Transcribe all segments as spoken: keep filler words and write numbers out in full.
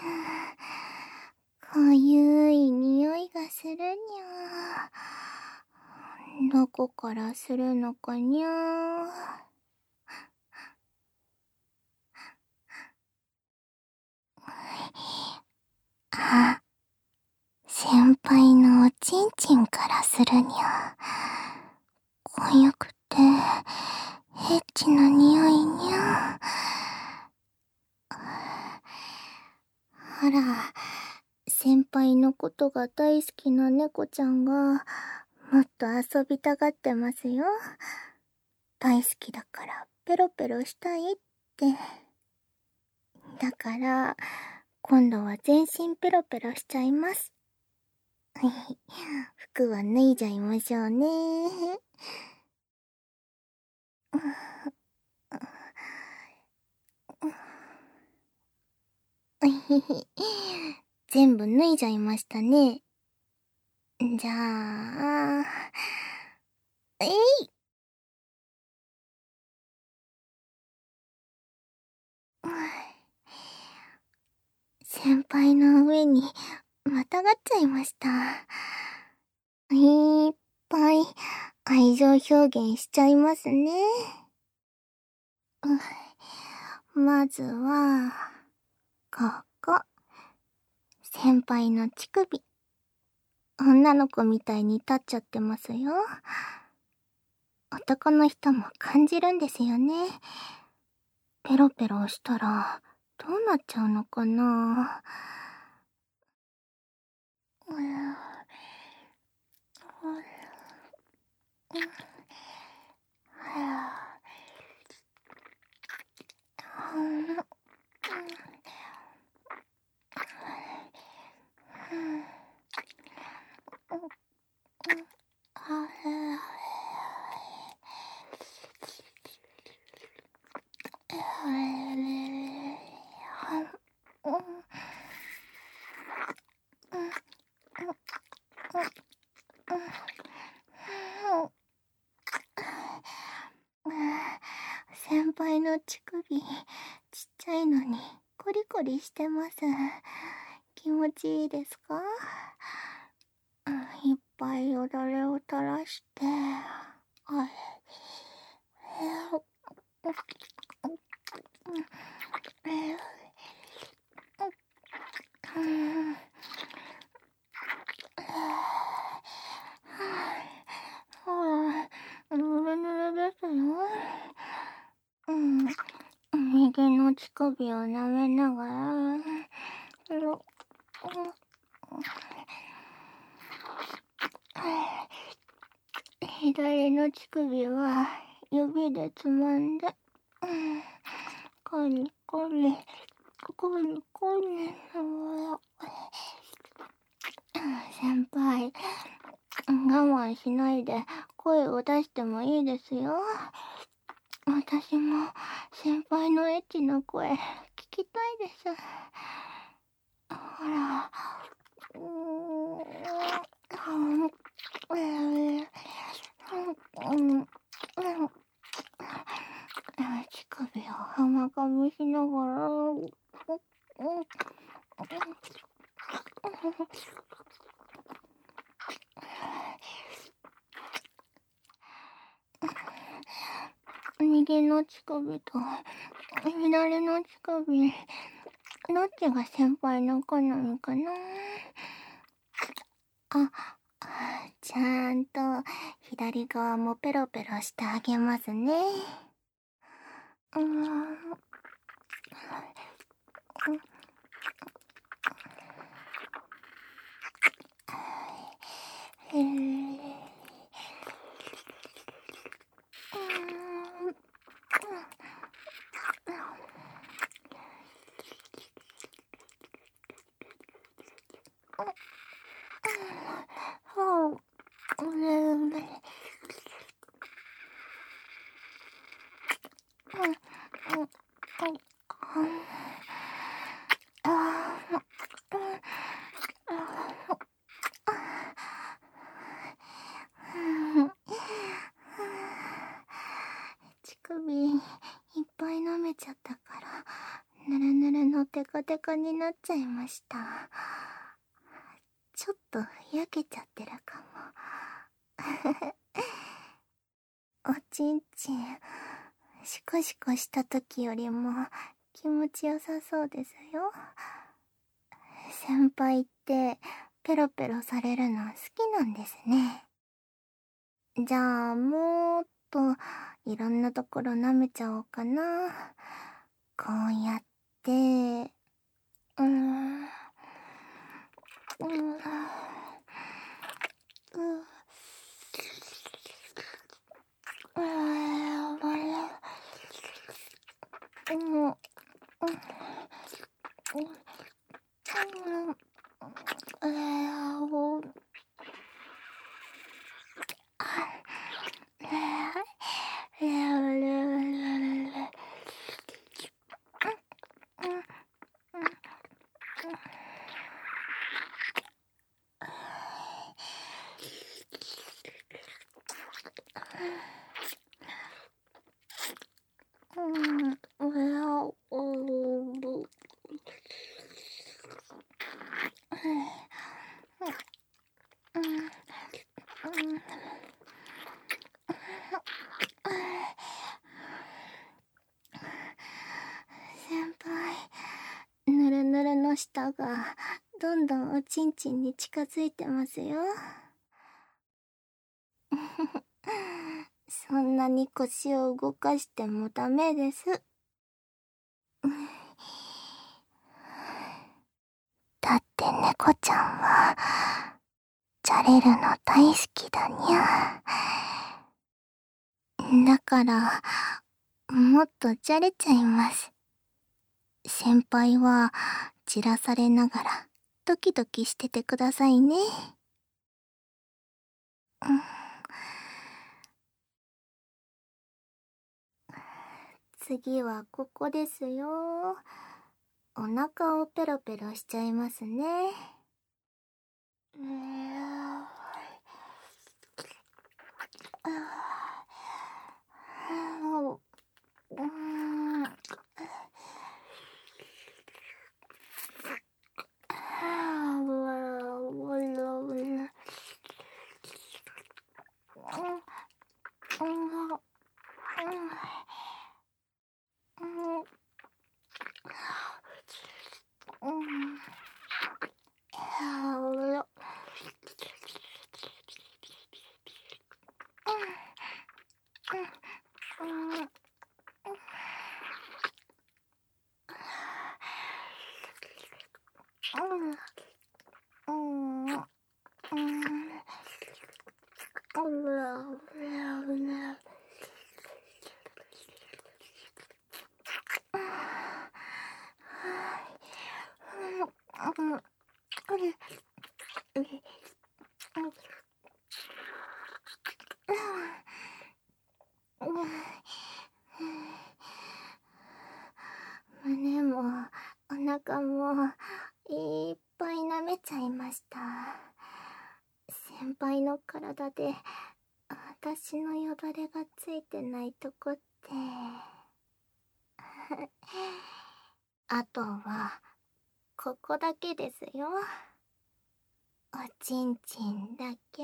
かゆい匂いがするにゃ。どこからするのかにゃ。あ、先輩のおちんちんからするにゃ。かゆくて、エッチな匂いにゃ。あら、先輩のことが大好きな猫ちゃんが、もっと遊びたがってますよ。大好きだからペロペロしたいって。だから、今度は全身ペロペロしちゃいます。服は脱いじゃいましょうね。全部脱いじゃいましたね。じゃあ、えい先輩の上にまたがっちゃいました。いっぱい愛情表現しちゃいますね。まずは、ここ。先輩の乳首。女の子みたいに立っちゃってますよ。男の人も感じるんですよね。ペロペロしたら、どうなっちゃうのかな。うん。先輩の乳首、ちっちゃいのにコリコリしてます。気持ちいいですか？いっぱいよだれを垂らして、はい。ぬるぬるですよ。うん。右の乳首を舐めながら、左の乳首は指でつまんで、コリコリ、コリコリ。先輩、我慢しないで声を出してもいいですよ。私も先輩のエッチな声聞きたいです。ほら。うーん。乳首を甘噛みしながら、右の乳首と左の乳首、どっちが先輩の好みかな。あ、ちゃんと左側もペロペロしてあげますね。うーん。へー。乳首いっぱい舐めちゃったから、ぬるぬるのテカテカになっちゃいました。ちょっと焼けちゃってるかも。おちんちん、シコシコした時よりも気持ちよさそうですよ。先輩ってペロペロされるの好きなんですね。じゃあもっといろんなところ舐めちゃおうかな。こうやって、うーん、うーん、うーん、うん、うん、えー、お、えー、うん、えー、お、先輩、ぬるぬるの舌がどんどんおちんちんに近づいてますよ。そんなに腰を動かしてもダメです。だって猫ちゃんはじゃれるの大好きだにゃ。だからもっとじゃれちゃいます。先輩はじらされながらドキドキしててくださいね。うん、次はここですよ。お腹をペロペロしちゃいますね。うーん、うーん、胸もお腹もいっぱい舐めちゃいました。先輩の体で私のよだれがついてないとこってあとはここだけですよ。おちんちんだけ。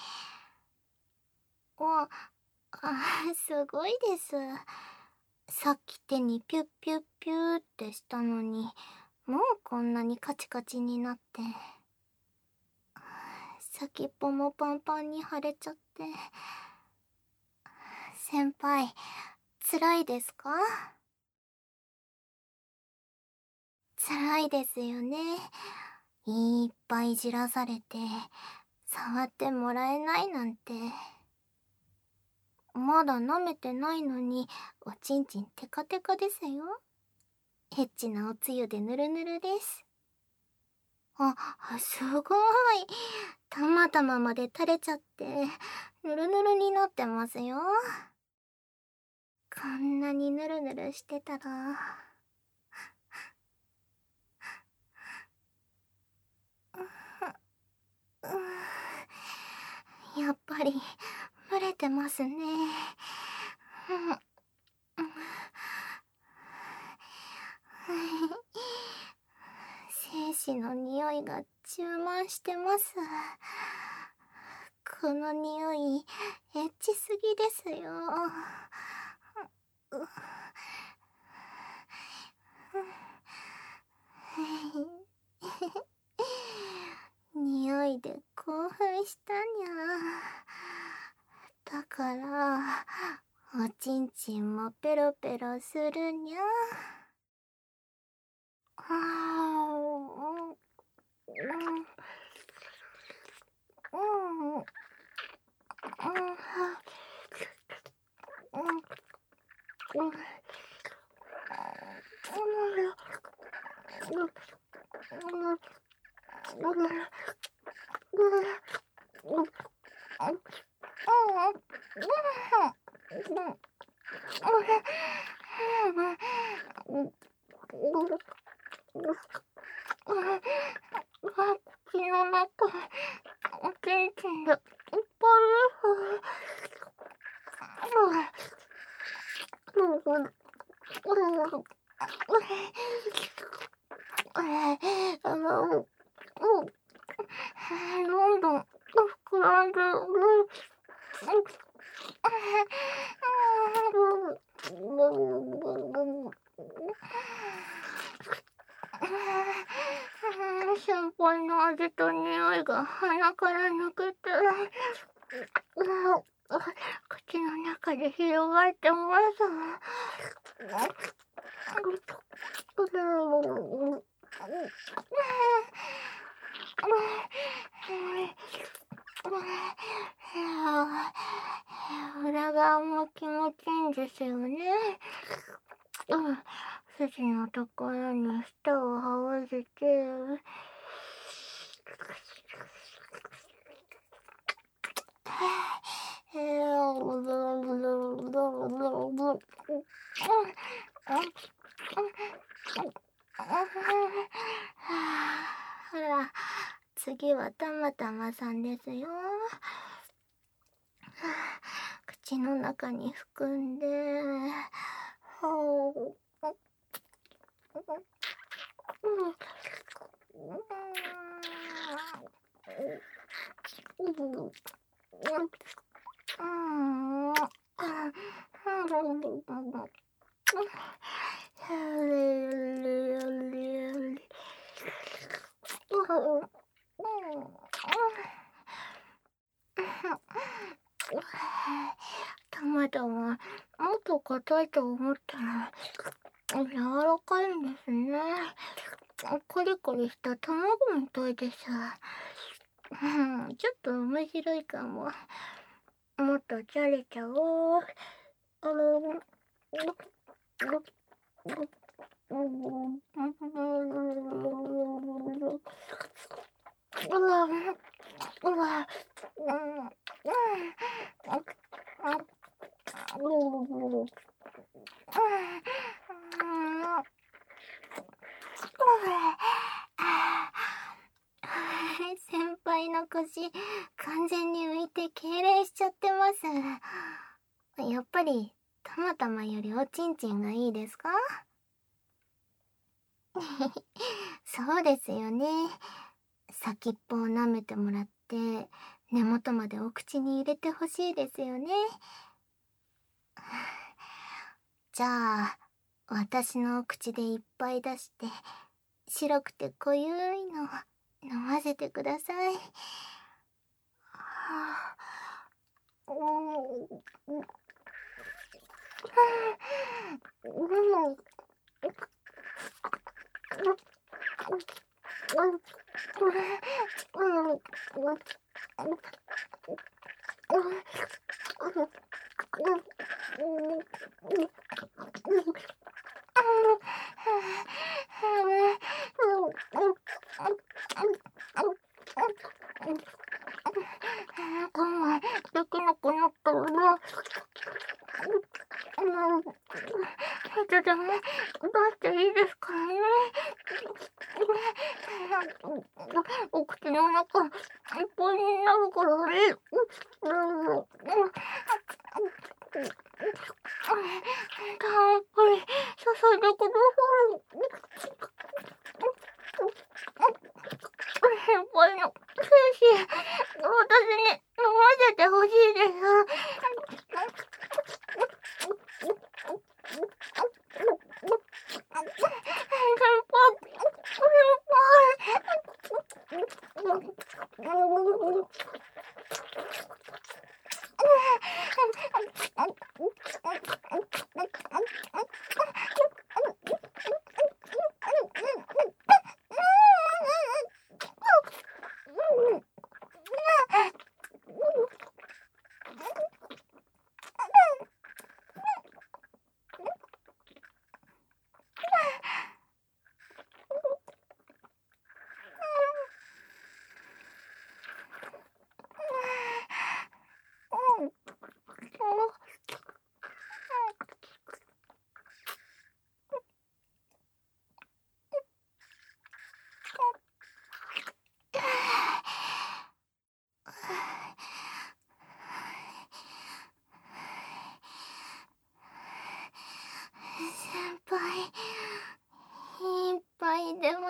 お、あ、すごいです。さっき手にピュッピュッピューってしたのに、もうこんなにカチカチになって。先っぽもパンパンに腫れちゃって。先輩、辛いですか？辛いですよね。いっぱいじらされて、触ってもらえないなんて。まだ舐めてないのに、おちんちんテカテカですよ。エッチなおつゆでぬるぬるです。あ、すごい。たまたままで垂れちゃって、ぬるぬるになってますよ。こんなにぬるぬるしてたら。やっぱり、蒸れてますね。 子の匂いが充満してます。この匂い、エッチすぎですよ。う匂いで興奮したにゃ。だから、おちんちんもペロペロするにゃ。はぁ、うん、うん、うん、うん、口の中、おちんちんでいっぱいです。あの、どんどん膨らんで、先輩の味と匂いが鼻から抜けて、口の中で広がってます。裏側も気持ちいいんですよね。うん、筋のところに舌を這わせて、ほら、次はたまたまさんですよ。口の中に含んで、たまたまもっと硬いと思ったら柔らかいんですね。コリコリした卵みたいです。うん、ちょっと面白いかも。もっとじゃれちゃおう。あの、先輩の腰、完全に浮いて痙攣しちゃってます。やっぱり、たまたまよりおちんちんがいいですか？そうですよね。先っぽを舐めてもらって、根元までお口に入れてほしいですよね。じゃあ、私のお口でいっぱい出して、白くて濃ゆいの飲ませてください。我慢できなくなったら、いつでも出していいですからね。お口の中いっぱいになるからね。たっぷり注いでください。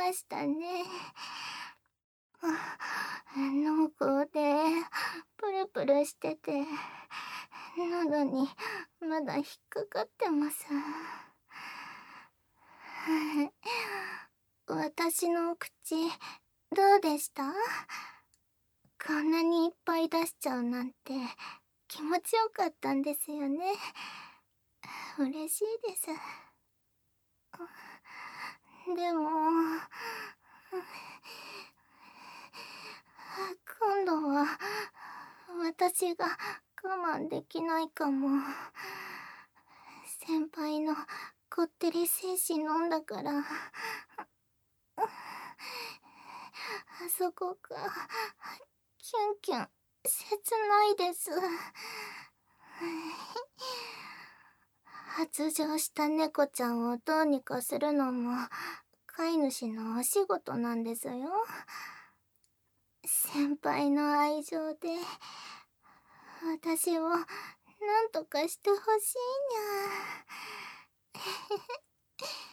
ましたね。濃厚でプルプルしてて、喉にまだ引っかかってます。私の口、どうでした？こんなにいっぱい出しちゃうなんて気持ちよかったんですよね。嬉しいです。でも、今度は私が我慢できないかも。先輩のこってり精子飲んだから、あそこがキュンキュン切ないです。発情した猫ちゃんをどうにかするのも飼い主のお仕事なんですよ。先輩の愛情で私をなんとかしてほしいにゃ。